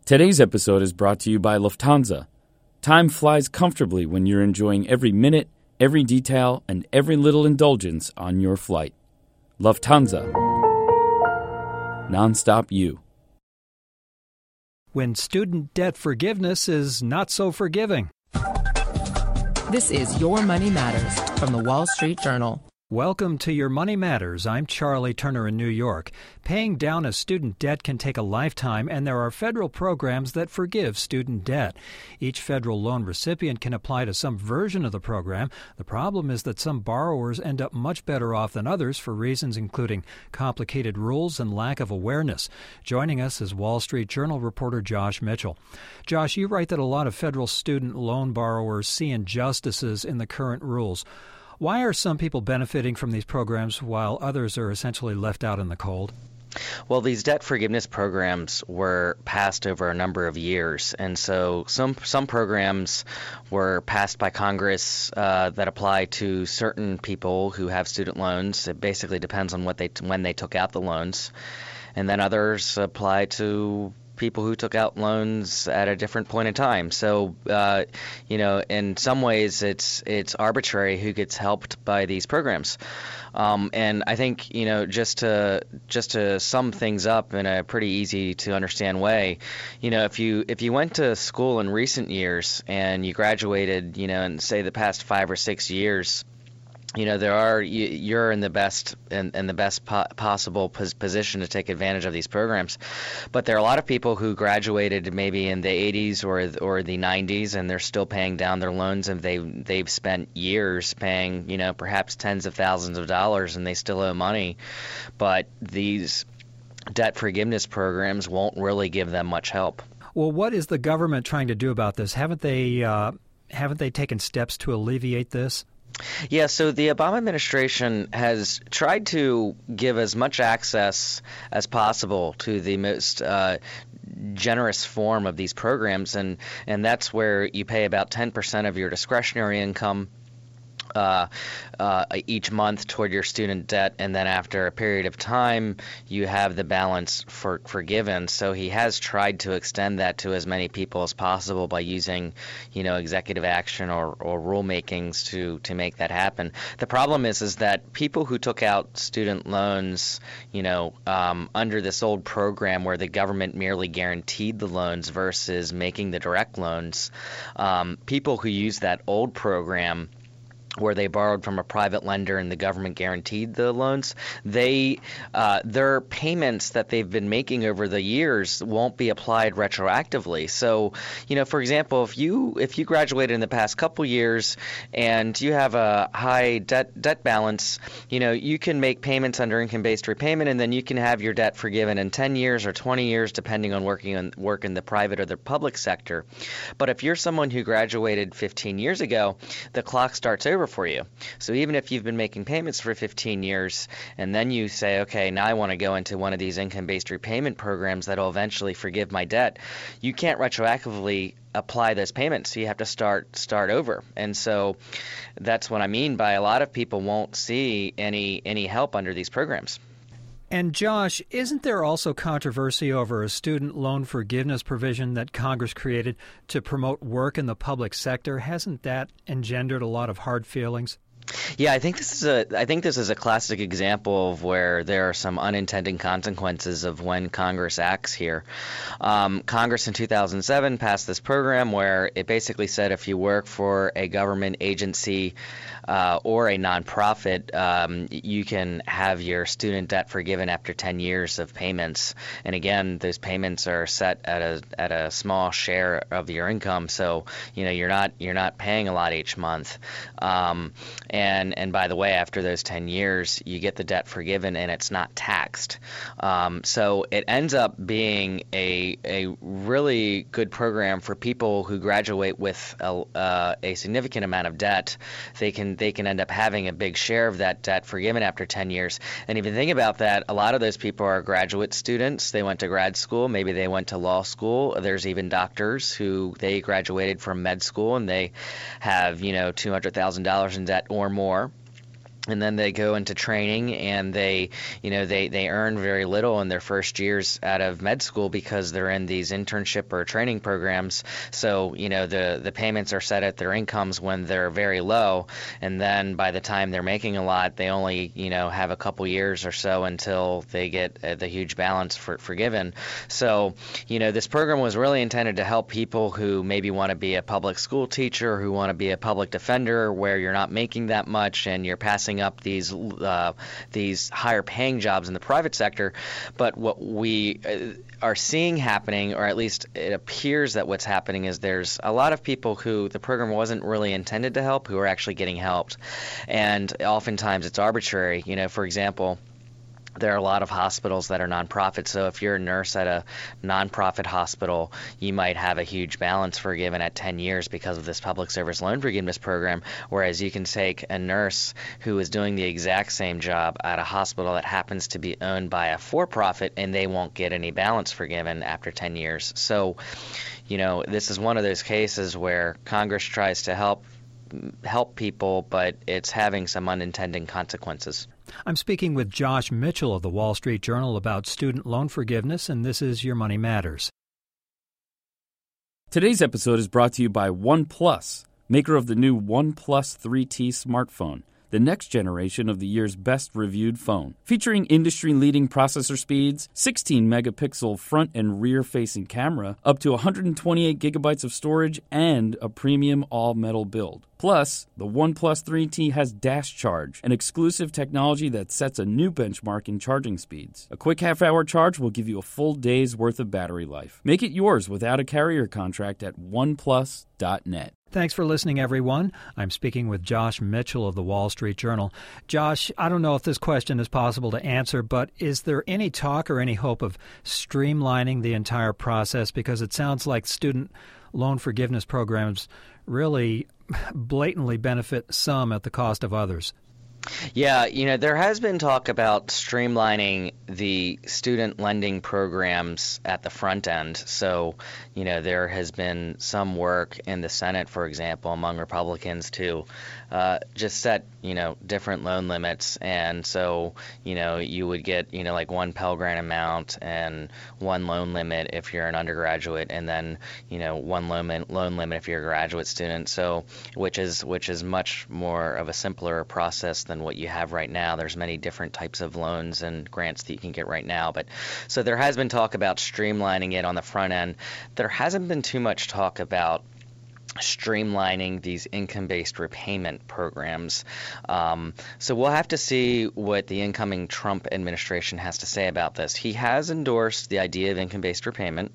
Today's episode is brought to you by Lufthansa. Time flies comfortably when you're enjoying every minute, every detail, and every little indulgence on your flight. Lufthansa. Nonstop you. When student debt forgiveness is not so forgiving. This is Your Money Matters from the Wall Street Journal. Welcome to Your Money Matters. I'm Charlie Turner in New York. Paying down a student debt can take a lifetime, and there are federal programs that forgive student debt. Each federal loan recipient can apply to some version of the program. The problem is that some borrowers end up much better off than others for reasons including complicated rules and lack of awareness. Joining us is Wall Street Journal reporter Josh Mitchell. Josh, you write that a lot of federal student loan borrowers see injustices in the current rules. Why are some people benefiting from these programs while others are essentially left out in the cold? Well, these debt forgiveness programs were passed over a number of years, and so some programs were passed by Congress that apply to certain people who have student loans. It basically depends on when they took out the loans, and then others apply to people who took out loans at a different point in time. So, in some ways, it's arbitrary who gets helped by these programs. And I think, just to sum things up in a pretty easy to understand way, if you went to school in recent years and you graduated, in say the past 5 or 6 years, you're in the best possible position to take advantage of these programs, but there are a lot of people who graduated maybe in the 80s or the 90s, and they're still paying down their loans, and they've spent years paying perhaps tens of thousands of dollars, and they still owe money, but these debt forgiveness programs won't really give them much help. Well, what is the government trying to do about this? Haven't they taken steps to alleviate this? Yeah, so the Obama administration has tried to give as much access as possible to the most generous form of these programs, and that's where you pay about 10% of your discretionary income each month toward your student debt, and then after a period of time you have the balance forgiven. So he has tried to extend that to as many people as possible by using executive action or rulemakings to make that happen. The problem is that people who took out student loans under this old program where the government merely guaranteed the loans versus making the direct loans, people who use that old program where they borrowed from a private lender and the government guaranteed the loans, their payments that they've been making over the years won't be applied retroactively. So, for example, if you graduated in the past couple years and you have a high debt balance, you can make payments under income-based repayment, and then you can have your debt forgiven in 10 years or 20 years, depending on work in the private or the public sector. But if you're someone who graduated 15 years ago, the clock starts over for you. So even if you've been making payments for 15 years and then you say, okay, now I want to go into one of these income-based repayment programs that will eventually forgive my debt, you can't retroactively apply those payments. So you have to start over. And so that's what I mean by a lot of people won't see any help under these programs. And Josh, isn't there also controversy over a student loan forgiveness provision that Congress created to promote work in the public sector? Hasn't that engendered a lot of hard feelings? Yeah, I think this is a classic example of where there are some unintended consequences of when Congress acts here. Congress in 2007 passed this program where it basically said if you work for a government agency or a nonprofit, you can have your student debt forgiven after 10 years of payments. And again, those payments are set at a small share of your income, so you're not paying a lot each month. And by the way, after those 10 years, you get the debt forgiven and it's not taxed. So it ends up being a really good program for people who graduate with a significant amount of debt. They can end up having a big share of that debt forgiven after 10 years. And if you think about that, a lot of those people are graduate students. They went to grad school. Maybe they went to law school. There's even doctors who they graduated from med school and they have $200,000 in debt or more. and then they go into training, and they earn very little in their first years out of med school because they're in these internship or training programs. So the payments are set at their incomes when they're very low, and then by the time they're making a lot, they only have a couple years or so until they get the huge balance forgiven. So this program was really intended to help people who maybe want to be a public school teacher, who want to be a public defender, where you're not making that much and you're passing up these higher paying jobs in the private sector. But what we are seeing happening, or at least it appears that what's happening, is there's a lot of people who the program wasn't really intended to help who are actually getting helped. And oftentimes it's arbitrary. For example, there are a lot of hospitals that are nonprofit. So if you're a nurse at a nonprofit hospital, you might have a huge balance forgiven at 10 years because of this public service loan forgiveness program, whereas you can take a nurse who is doing the exact same job at a hospital that happens to be owned by a for-profit, and they won't get any balance forgiven after 10 years. So, this is one of those cases where Congress tries to help people, but it's having some unintended consequences. I'm speaking with Josh Mitchell of the Wall Street Journal about student loan forgiveness, and this is Your Money Matters. Today's episode is brought to you by OnePlus, maker of the new OnePlus 3T smartphone, the next generation of the year's best-reviewed phone. Featuring industry-leading processor speeds, 16-megapixel front and rear-facing camera, up to 128 gigabytes of storage, and a premium all-metal build. Plus, the OnePlus 3T has Dash Charge, an exclusive technology that sets a new benchmark in charging speeds. A quick half-hour charge will give you a full day's worth of battery life. Make it yours without a carrier contract at oneplus.net. Thanks for listening, everyone. I'm speaking with Josh Mitchell of the Wall Street Journal. Josh, I don't know if this question is possible to answer, but is there any talk or any hope of streamlining the entire process? Because it sounds like student loan forgiveness programs really blatantly benefit some at the cost of others. Yeah, there has been talk about streamlining the student lending programs at the front end. So, there has been some work in the Senate, for example, among Republicans to just set, different loan limits. And so, you would get, like one Pell Grant amount and one loan limit if you're an undergraduate, and then, one loan limit if you're a graduate student. So, which is much more of a simpler process than what you have right now. There's many different types of loans and grants that you can get right now. But so there has been talk about streamlining it on the front end. There hasn't been too much talk about streamlining these income-based repayment programs. So we'll have to see what the incoming Trump administration has to say about this. He has endorsed the idea of income-based repayment.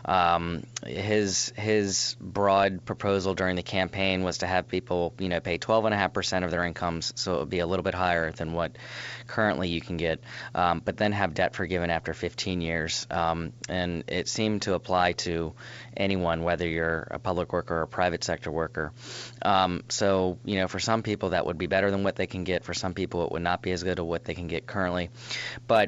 His broad proposal during the campaign was to have people, pay 12.5% of their incomes, so it would be a little bit higher than what currently you can get, but then have debt forgiven after 15 years. And it seemed to apply to anyone, whether you're a public worker or a private sector worker. So, for some people that would be better than what they can get. For some people it would not be as good as what they can get currently. But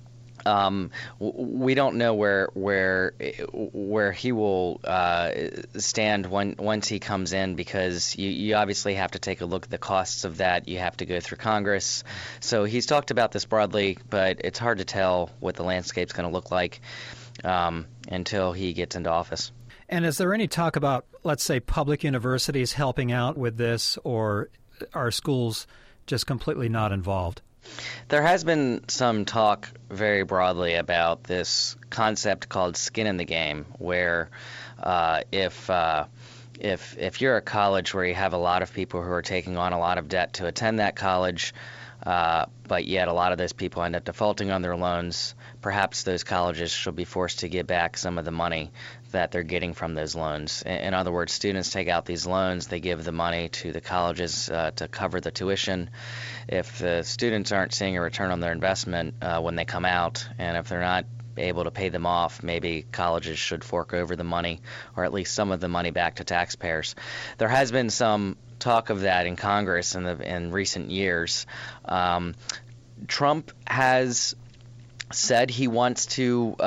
we don't know where he will stand once he comes in, because you obviously have to take a look at the costs of that. You have to go through Congress. So he's talked about this broadly, but it's hard to tell what the landscape's going to look like until he gets into office. And is there any talk about, let's say, public universities helping out with this, or are schools just completely not involved? There has been some talk very broadly about this concept called skin in the game, where if you're a college where you have a lot of people who are taking on a lot of debt to attend that college, but yet a lot of those people end up defaulting on their loans, perhaps those colleges should be forced to give back some of the money that they're getting from those loans. In other words, students take out these loans, they give the money to the colleges to cover the tuition. If the students aren't seeing a return on their investment when they come out, and if they're not able to pay them off, maybe colleges should fork over the money, or at least some of the money, back to taxpayers. There has been some talk of that in Congress in recent years. Trump has said he wants to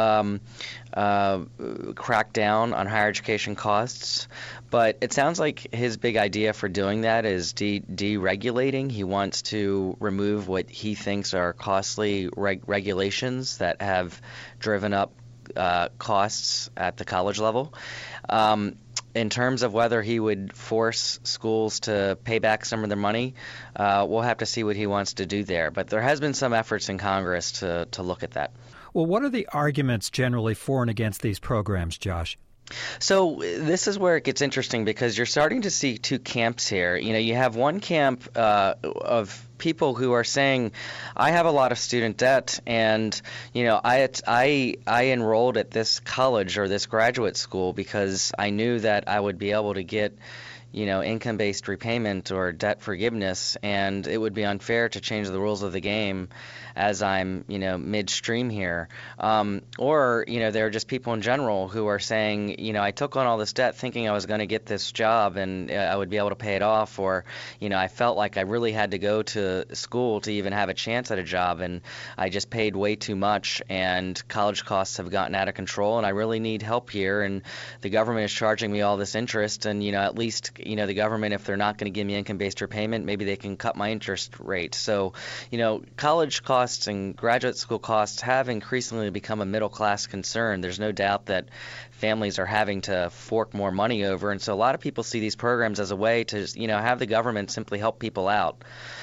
crack down on higher education costs, but it sounds like his big idea for doing that is deregulating. He wants to remove what he thinks are costly regulations that have driven up costs at the college level. In terms of whether he would force schools to pay back some of their money, we'll have to see what he wants to do there. But there has been some efforts in Congress to look at that. Well, what are the arguments generally for and against these programs, Josh? So this is where it gets interesting because you're starting to see two camps here. You have one camp of people who are saying, I have a lot of student debt, and I enrolled at this college or this graduate school because I knew that I would be able to get income-based repayment or debt forgiveness, and it would be unfair to change the rules of the game as I'm, midstream here. Or there are just people in general who are saying, I took on all this debt thinking I was going to get this job and I would be able to pay it off, or, I felt like I really had to go to school to even have a chance at a job, and I just paid way too much, and college costs have gotten out of control, and I really need help here, and the government is charging me all this interest, and, at least the government, if they're not going to give me income-based repayment, maybe they can cut my interest rate. So, college costs and graduate school costs have increasingly become a middle-class concern. There's no doubt that families are having to fork more money over, and so a lot of people see these programs as a way to, have the government simply help people out.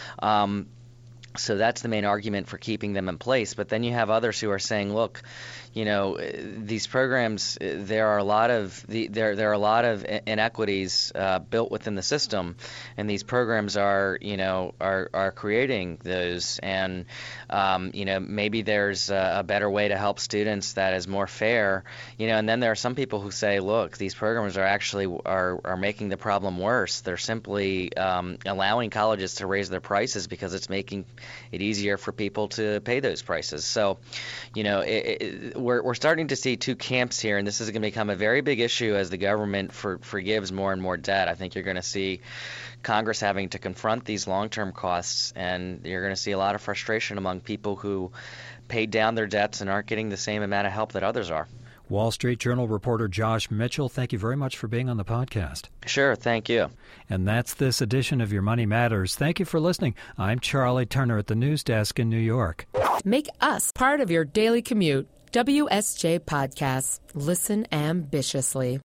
So that's the main argument for keeping them in place. But then you have others who are saying, look, these programs, there are a lot of inequities built within the system, and these programs are creating those. And maybe there's a better way to help students that is more fair. And then there are some people who say, look, these programs are actually are making the problem worse. They're simply allowing colleges to raise their prices because it's making it easier for people to pay those prices. So, we're starting to see two camps here, and this is going to become a very big issue as the government forgives more and more debt. I think you're going to see Congress having to confront these long-term costs, and you're going to see a lot of frustration among people who paid down their debts and aren't getting the same amount of help that others are. Wall Street Journal reporter Josh Mitchell, thank you very much for being on the podcast. Sure, thank you. And that's this edition of Your Money Matters. Thank you for listening. I'm Charlie Turner at the news desk in New York. Make us part of your daily commute. WSJ Podcasts. Listen ambitiously.